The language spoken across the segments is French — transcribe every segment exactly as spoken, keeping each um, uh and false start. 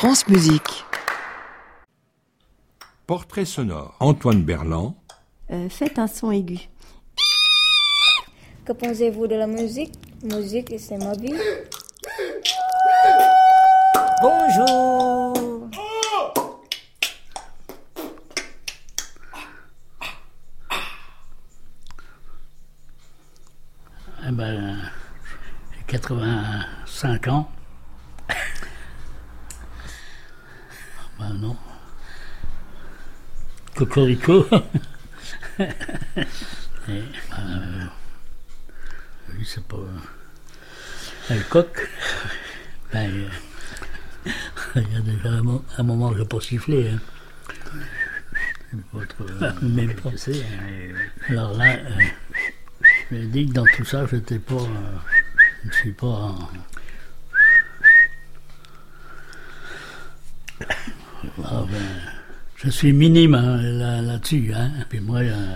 France Musique. Portrait sonore. Antoine Berland. Euh, faites un son aigu. Que pensez-vous de la musique? Musique, c'est ma vie. Bonjour. Eh ben, j'ai quatre-vingt-cinq ans. Ben non. Cocorico. Et, euh, oui, c'est pas... Un coq. Ben, euh, il y a déjà un, mo- un moment que je n'ai pas sifflé. Hein. Votre, euh, même pas. C'est, hein, alors là, euh, je dis que dans tout ça, j'étais pas... Euh, je ne suis pas... En... Ah, ben, je suis minime hein, là, là-dessus. Hein. Puis moi... Euh,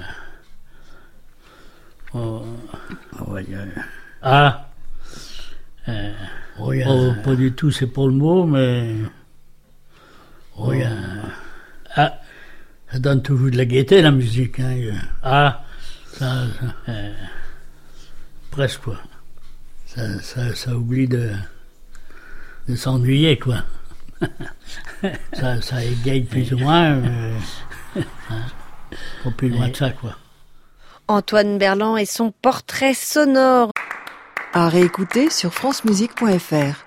oh, oh, ouais, euh, ah euh, oh, yeah. pas, pas du tout, c'est pas le mot, mais... Oh, yeah. Ah, ça donne toujours de la gaieté, la musique. Hein. Ah, ça... ça euh, presque, quoi. Ça, ça, ça oublie de, de s'ennuyer, quoi. ça, ça égaye plus ou moins, euh, hein, pas plus loin de ça, quoi. Antoine Berland et son portrait sonore. À réécouter sur francemusique point f r.